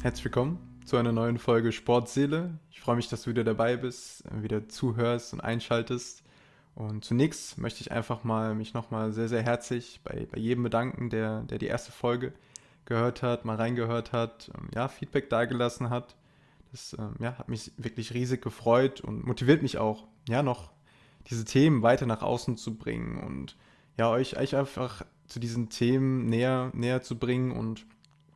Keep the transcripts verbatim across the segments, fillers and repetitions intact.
Herzlich willkommen zu einer neuen Folge Sportseele. Ich freue mich, dass du wieder dabei bist, wieder zuhörst und einschaltest. Und zunächst möchte ich einfach mal mich nochmal sehr, sehr herzlich bei, bei jedem bedanken, der, der die erste Folge gehört hat, mal reingehört hat, ähm, ja, Feedback dagelassen hat. Das ähm, ja, hat mich wirklich riesig gefreut und motiviert mich auch, ja, noch diese Themen weiter nach außen zu bringen und ja, euch, euch einfach zu diesen Themen näher, näher zu bringen und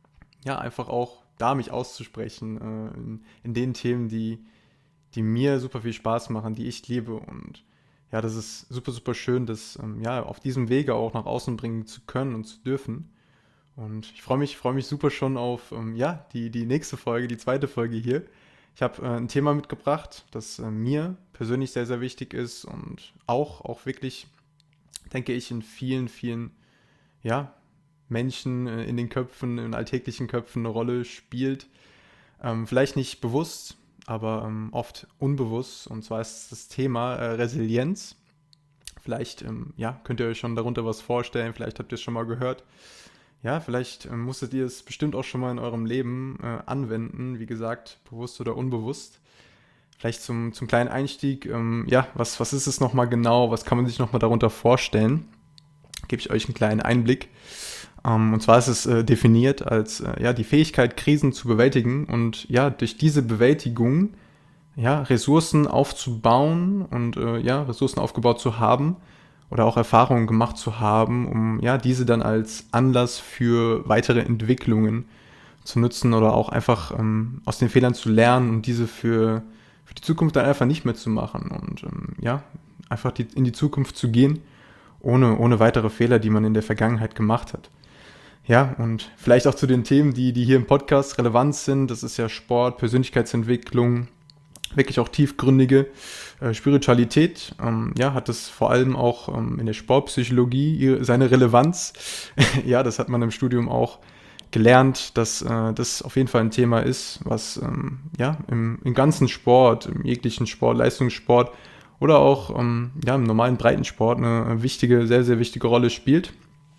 ja, einfach auch da mich auszusprechen äh, in, in den Themen, die, die mir super viel Spaß machen, die ich liebe. Und ja, das ist super, super schön, das ähm, ja, auf diesem Wege auch nach außen bringen zu können und zu dürfen. Und ich freue mich, freue mich super schon auf ähm, ja, die, die nächste Folge, die zweite Folge hier. Ich habe äh, ein Thema mitgebracht, das äh, mir persönlich sehr, sehr wichtig ist und auch, auch wirklich, denke ich, in vielen, vielen ja, Menschen äh, in den Köpfen, in alltäglichen Köpfen eine Rolle spielt. Ähm, vielleicht nicht bewusst, aber ähm, oft unbewusst. Und zwar ist das Thema äh, Resilienz. Vielleicht ähm, ja, könnt ihr euch schon darunter was vorstellen, vielleicht habt ihr es schon mal gehört. Ja, vielleicht ähm, musstet ihr es bestimmt auch schon mal in eurem Leben äh, anwenden, wie gesagt, bewusst oder unbewusst. Vielleicht zum, zum kleinen Einstieg, ähm, ja, was, was ist es nochmal genau, was kann man sich nochmal darunter vorstellen? Gebe ich euch einen kleinen Einblick. Um, und zwar ist es äh, definiert als äh, ja, die Fähigkeit, Krisen zu bewältigen und ja, durch diese Bewältigung ja, Ressourcen aufzubauen und äh, ja, Ressourcen aufgebaut zu haben oder auch Erfahrungen gemacht zu haben, um ja, diese dann als Anlass für weitere Entwicklungen zu nutzen oder auch einfach ähm, aus den Fehlern zu lernen und diese für, für die Zukunft dann einfach nicht mehr zu machen und ähm, ja, einfach die, in die Zukunft zu gehen, ohne, ohne weitere Fehler, die man in der Vergangenheit gemacht hat. Ja, und vielleicht auch zu den Themen, die, die hier im Podcast relevant sind. Das ist ja Sport, Persönlichkeitsentwicklung, wirklich auch tiefgründige äh, Spiritualität. Ähm, ja, hat das vor allem auch ähm, in der Sportpsychologie ihre, seine Relevanz. Ja, das hat man im Studium auch gelernt, dass äh, das auf jeden Fall ein Thema ist, was ähm, ja, im, im ganzen Sport, im jeglichen Sport, Leistungssport oder auch ähm, ja, im normalen Breitensport eine wichtige, sehr, sehr wichtige Rolle spielt.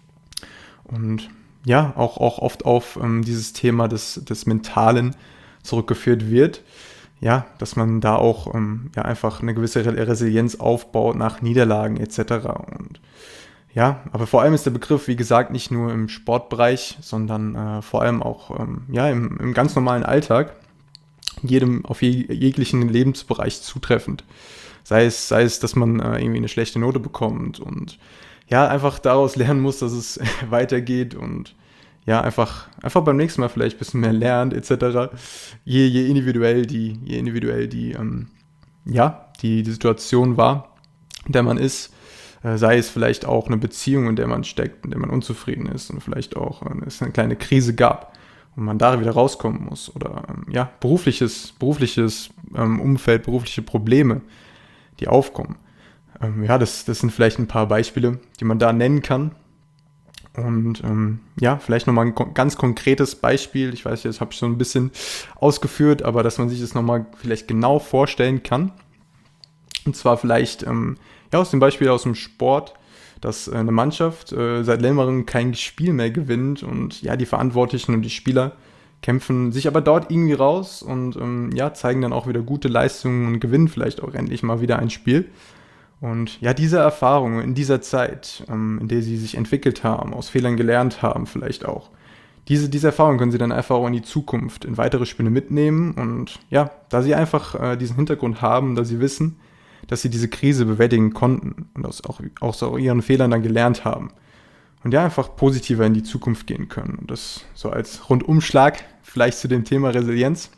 Und ja, auch, auch oft auf ähm, dieses Thema des, des Mentalen zurückgeführt wird. Ja, dass man da auch ähm, ja, einfach eine gewisse Resilienz aufbaut nach Niederlagen et cetera. Und ja, aber vor allem ist der Begriff, wie gesagt, nicht nur im Sportbereich, sondern äh, vor allem auch ähm, ja, im, im ganz normalen Alltag, jedem auf jeg jeglichen Lebensbereich zutreffend. Sei es, sei es, dass man äh, irgendwie eine schlechte Note bekommt und ja, einfach daraus lernen muss, dass es weitergeht und ja, einfach, einfach beim nächsten Mal vielleicht ein bisschen mehr lernt, et cetera. Je, je individuell die, je individuell die, ähm, ja, die, die Situation war, in der man ist, äh, sei es vielleicht auch eine Beziehung, in der man steckt, in der man unzufrieden ist und vielleicht auch äh, es eine kleine Krise gab und man da wieder rauskommen muss oder ähm, ja, berufliches, berufliches ähm, Umfeld, berufliche Probleme, die aufkommen. Ähm, ja, das, das sind vielleicht ein paar Beispiele, die man da nennen kann. Und ähm, ja, vielleicht nochmal ein ko- ganz konkretes Beispiel. Ich weiß, das habe ich so ein bisschen ausgeführt, aber dass man sich das nochmal vielleicht genau vorstellen kann. Und zwar vielleicht ähm, ja, aus dem Beispiel aus dem Sport, dass äh, eine Mannschaft äh, seit längerem kein Spiel mehr gewinnt und ja, die Verantwortlichen und die Spieler kämpfen sich aber dort irgendwie raus und ähm, ja, zeigen dann auch wieder gute Leistungen und gewinnen vielleicht auch endlich mal wieder ein Spiel. Und ja, diese Erfahrungen in dieser Zeit, ähm, in der sie sich entwickelt haben, aus Fehlern gelernt haben vielleicht auch, diese, diese Erfahrungen können sie dann einfach auch in die Zukunft, in weitere Spiele mitnehmen. Und ja, da sie einfach äh, diesen Hintergrund haben, da sie wissen, dass sie diese Krise bewältigen konnten und aus, auch aus ihren Fehlern dann gelernt haben. Und ja, einfach positiver in die Zukunft gehen können. Und das so als Rundumschlag vielleicht zu dem Thema Resilienz.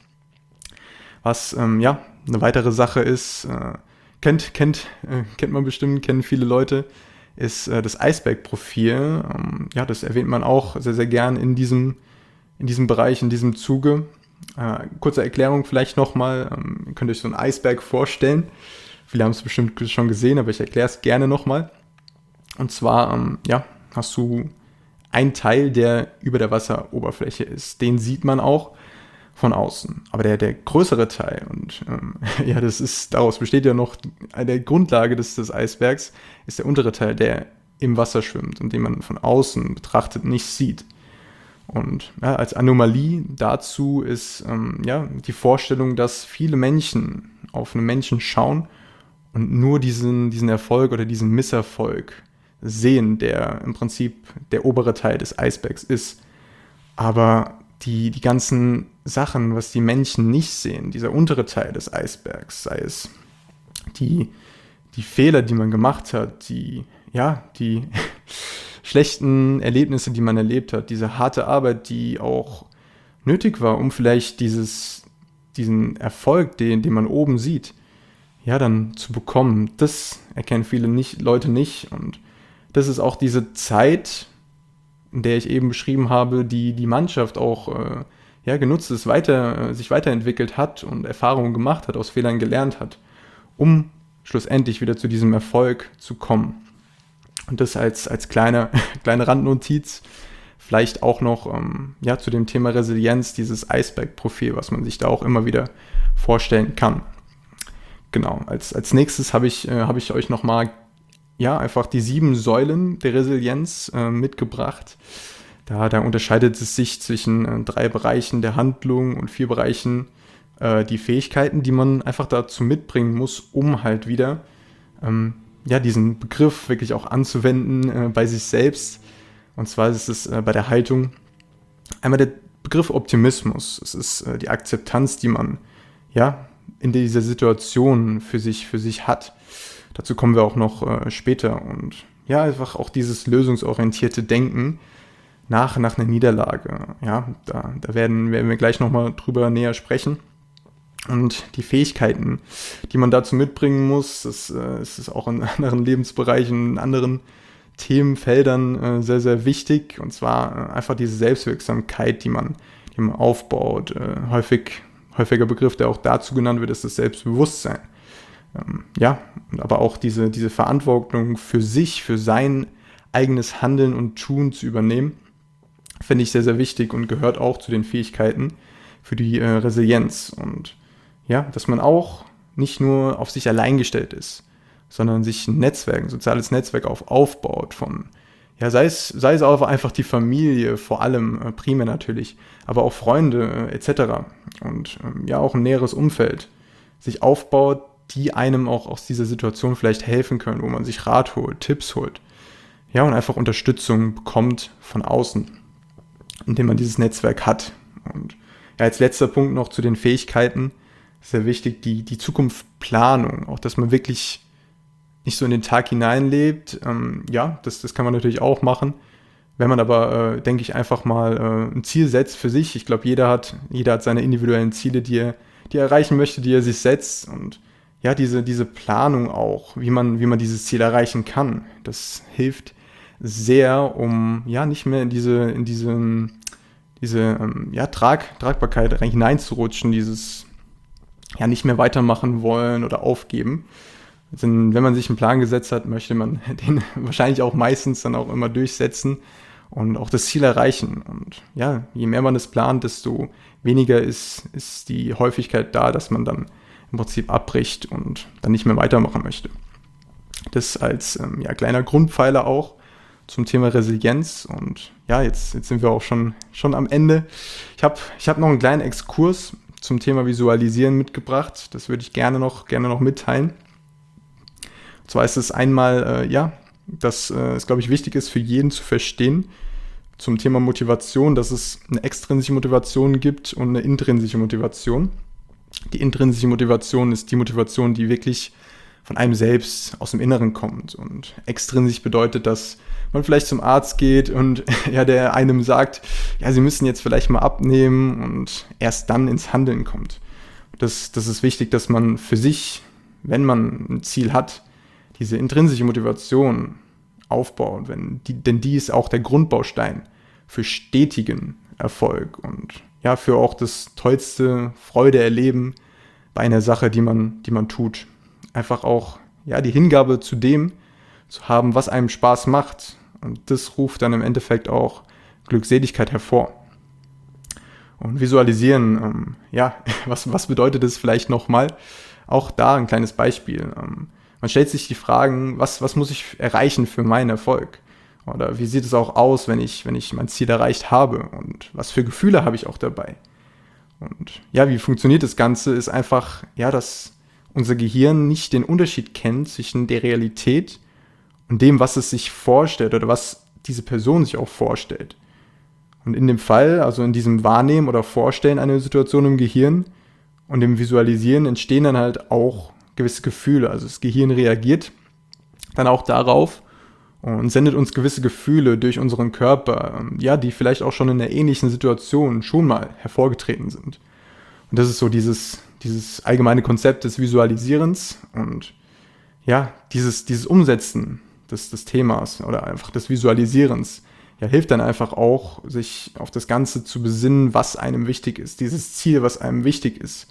Was ähm, ja eine weitere Sache ist, äh, kennt, kennt, äh, kennt man bestimmt, kennen viele Leute, ist äh, das Iceberg-Profil. Ähm, ja, das erwähnt man auch sehr, sehr gern in diesem, in diesem Bereich, in diesem Zuge. Äh, kurze Erklärung vielleicht nochmal. Ähm, ihr könnt euch so einen Eisberg vorstellen. Viele haben es bestimmt schon gesehen, aber ich erkläre es gerne nochmal. Und zwar, ähm, ja, hast du einen Teil, der über der Wasseroberfläche ist. Den sieht man auch von außen. Aber der, der größere Teil, und ähm, ja, das ist, daraus besteht ja noch eine Grundlage des, des Eisbergs, ist der untere Teil, der im Wasser schwimmt und den man von außen betrachtet nicht sieht. Und ja, als Anomalie dazu ist ähm, ja, die Vorstellung, dass viele Menschen auf einen Menschen schauen und nur diesen, diesen Erfolg oder diesen Misserfolg sehen, der im Prinzip der obere Teil des Eisbergs ist. Aber die, die ganzen Sachen, was die Menschen nicht sehen, dieser untere Teil des Eisbergs, sei es die, die Fehler, die man gemacht hat, die, ja, die schlechten Erlebnisse, die man erlebt hat, diese harte Arbeit, die auch nötig war, um vielleicht dieses, diesen Erfolg, den, den man oben sieht, ja, dann zu bekommen, das erkennen viele nicht, Leute nicht. Und das ist auch diese Zeit, in der ich eben beschrieben habe, die die Mannschaft auch äh, ja, genutzt ist, weiter, äh, sich weiterentwickelt hat und Erfahrungen gemacht hat, aus Fehlern gelernt hat, um schlussendlich wieder zu diesem Erfolg zu kommen. Und das als, als kleine, kleine Randnotiz, vielleicht auch noch ähm, ja, zu dem Thema Resilienz, dieses Eisbergprofil, was man sich da auch immer wieder vorstellen kann. Genau, als, als nächstes habe ich, äh, hab ich euch nochmal ja, einfach die sieben Säulen der Resilienz äh, mitgebracht. Da, da unterscheidet es sich zwischen äh, drei Bereichen der Handlung und vier Bereichen äh, die Fähigkeiten, die man einfach dazu mitbringen muss, um halt wieder ähm, ja, diesen Begriff wirklich auch anzuwenden äh, bei sich selbst. Und zwar ist es äh, bei der Haltung einmal der Begriff Optimismus. Es ist äh, die Akzeptanz, die man ja, in dieser Situation für sich, für sich hat. Dazu kommen wir auch noch äh, später. Und ja, einfach auch dieses lösungsorientierte Denken nach, nach einer Niederlage. Ja, da, da werden, werden wir gleich nochmal drüber näher sprechen. Und die Fähigkeiten, die man dazu mitbringen muss, das äh, ist auch in anderen Lebensbereichen, in anderen Themenfeldern äh, sehr, sehr wichtig. Und zwar äh, einfach diese Selbstwirksamkeit, die man, die man aufbaut. Äh, häufig, häufiger Begriff, der auch dazu genannt wird, ist das Selbstbewusstsein. Ähm, ja, aber auch diese, diese Verantwortung für sich, für sein eigenes Handeln und Tun zu übernehmen, finde ich sehr, sehr wichtig und gehört auch zu den Fähigkeiten für die äh, Resilienz. Und ja, dass man auch nicht nur auf sich allein gestellt ist, sondern sich ein Netzwerk, ein soziales Netzwerk auf, aufbaut von, ja, sei es, sei es auch einfach die Familie, vor allem äh, primär natürlich, aber auch Freunde äh, et cetera. Und ähm, ja, auch ein näheres Umfeld sich aufbaut, die einem auch aus dieser Situation vielleicht helfen können, wo man sich Rat holt, Tipps holt. Ja, und einfach Unterstützung bekommt von außen, indem man dieses Netzwerk hat. Und ja, als letzter Punkt noch zu den Fähigkeiten, sehr wichtig, die, die Zukunftsplanung, auch dass man wirklich nicht so in den Tag hineinlebt. Ähm, ja, das, das kann man natürlich auch machen. Wenn man aber, äh, denke ich, einfach mal äh, ein Ziel setzt für sich. Ich glaube, jeder hat, jeder hat seine individuellen Ziele, die er, die er erreichen möchte, die er sich setzt. Und ja, diese, diese Planung auch, wie man, wie man dieses Ziel erreichen kann, das hilft sehr, um ja nicht mehr in diese, in diesen, diese ähm, ja, Trag, Tragbarkeit hineinzurutschen, dieses ja nicht mehr weitermachen wollen oder aufgeben. Denn wenn man sich einen Plan gesetzt hat, möchte man den wahrscheinlich auch meistens dann auch immer durchsetzen und auch das Ziel erreichen. Und ja, je mehr man es plant, desto weniger ist, ist die Häufigkeit da, dass man dann im Prinzip abbricht und dann nicht mehr weitermachen möchte. Das als ähm, ja, kleiner Grundpfeiler auch zum Thema Resilienz. Und ja, jetzt, jetzt sind wir auch schon, schon am Ende. Ich habe ich hab noch einen kleinen Exkurs zum Thema Visualisieren mitgebracht. Das würde ich gerne noch, gerne noch mitteilen. Und zwar ist es einmal, äh, ja, dass äh, es, glaube ich, wichtig ist für jeden zu verstehen zum Thema Motivation, dass es eine extrinsische Motivation gibt und eine intrinsische Motivation. Die intrinsische Motivation ist die Motivation, die wirklich von einem selbst aus dem Inneren kommt. Und extrinsisch bedeutet, dass man vielleicht zum Arzt geht und ja, der einem sagt, ja, Sie müssen jetzt vielleicht mal abnehmen und erst dann ins Handeln kommt. Das, das ist wichtig, dass man für sich, wenn man ein Ziel hat, diese intrinsische Motivation aufbaut, wenn die, denn die ist auch der Grundbaustein für stetigen Erfolg und ja, für auch das tollste Freude erleben bei einer Sache, die man, die man tut. Einfach auch ja, die Hingabe zu dem zu haben, was einem Spaß macht. Und das ruft dann im Endeffekt auch Glückseligkeit hervor. Und visualisieren, ähm, ja, was, was bedeutet das vielleicht nochmal? Auch da ein kleines Beispiel. Ähm, man stellt sich die Fragen, was, was muss ich erreichen für meinen Erfolg? Oder wie sieht es auch aus, wenn ich, wenn ich mein Ziel erreicht habe? Und was für Gefühle habe ich auch dabei? Und ja, wie funktioniert das Ganze? Ist einfach, ja, dass unser Gehirn nicht den Unterschied kennt zwischen der Realität und dem, was es sich vorstellt oder was diese Person sich auch vorstellt. Und in dem Fall, also in diesem Wahrnehmen oder Vorstellen einer Situation im Gehirn und dem Visualisieren entstehen dann halt auch gewisse Gefühle. Also das Gehirn reagiert dann auch darauf und sendet uns gewisse Gefühle durch unseren Körper, ja, die vielleicht auch schon in einer ähnlichen Situation schon mal hervorgetreten sind. Und das ist so dieses, dieses allgemeine Konzept des Visualisierens und ja, dieses, dieses Umsetzen des, des Themas oder einfach des Visualisierens, ja, hilft dann einfach auch, sich auf das Ganze zu besinnen, was einem wichtig ist, dieses Ziel, was einem wichtig ist.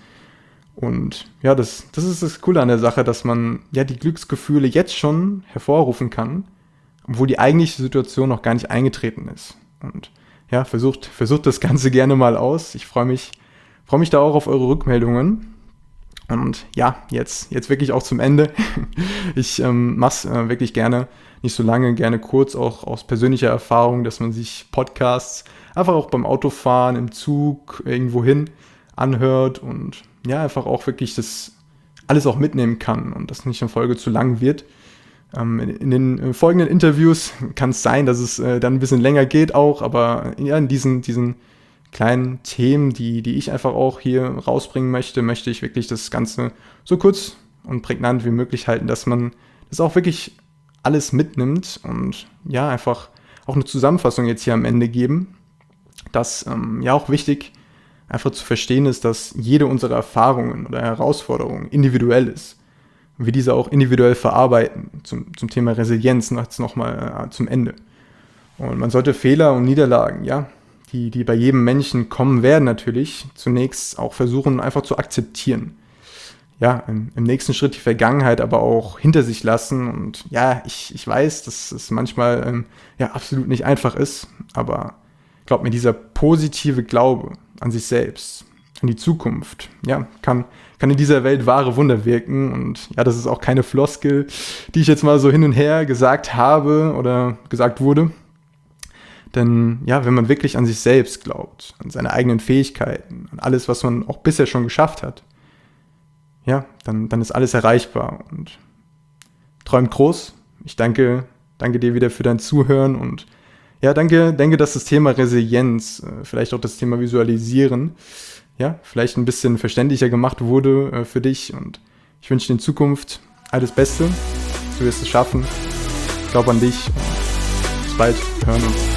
Und ja, das, das ist das Coole an der Sache, dass man ja die Glücksgefühle jetzt schon hervorrufen kann, obwohl die eigentliche Situation noch gar nicht eingetreten ist. Und ja, versucht, versucht das Ganze gerne mal aus. Ich freue mich, freue mich da auch auf eure Rückmeldungen. Und ja, jetzt, jetzt wirklich auch zum Ende. Ich ähm, mache es äh, wirklich gerne, nicht so lange, gerne kurz, auch aus persönlicher Erfahrung, dass man sich Podcasts einfach auch beim Autofahren, im Zug, irgendwo hin anhört und ja, einfach auch wirklich das alles auch mitnehmen kann und das nicht in Folge zu lang wird. Ähm, in, in den folgenden Interviews kann es sein, dass es äh, dann ein bisschen länger geht auch, aber ja, in diesen, diesen kleinen Themen, die, die ich einfach auch hier rausbringen möchte, möchte ich wirklich das Ganze so kurz und prägnant wie möglich halten, dass man das auch wirklich alles mitnimmt und ja, einfach auch eine Zusammenfassung jetzt hier am Ende geben, dass ähm, ja auch wichtig einfach zu verstehen ist, dass jede unserer Erfahrungen oder Herausforderungen individuell ist und wir diese auch individuell verarbeiten, zum, zum Thema Resilienz jetzt nochmal äh, zum Ende. Und man sollte Fehler und Niederlagen, ja, die, die bei jedem Menschen kommen werden natürlich, zunächst auch versuchen einfach zu akzeptieren. Ja, im, im nächsten Schritt die Vergangenheit aber auch hinter sich lassen und ja, ich, ich weiß, dass es manchmal ähm, ja absolut nicht einfach ist, aber glaubt mir, dieser positive Glaube an sich selbst, an die Zukunft, ja, kann, kann in dieser Welt wahre Wunder wirken und ja, das ist auch keine Floskel, die ich jetzt mal so hin und her gesagt habe oder gesagt wurde, denn ja, wenn man wirklich an sich selbst glaubt, an seine eigenen Fähigkeiten, an alles, was man auch bisher schon geschafft hat, ja, dann, dann ist alles erreichbar und träumt groß. Ich danke, danke dir wieder für dein Zuhören und ja, danke, denke, dass das Thema Resilienz, vielleicht auch das Thema Visualisieren, ja, vielleicht ein bisschen verständlicher gemacht wurde äh, für dich und ich wünsche dir in Zukunft alles Beste. Du wirst es schaffen. Ich glaube an dich und bis bald. Wir hören uns.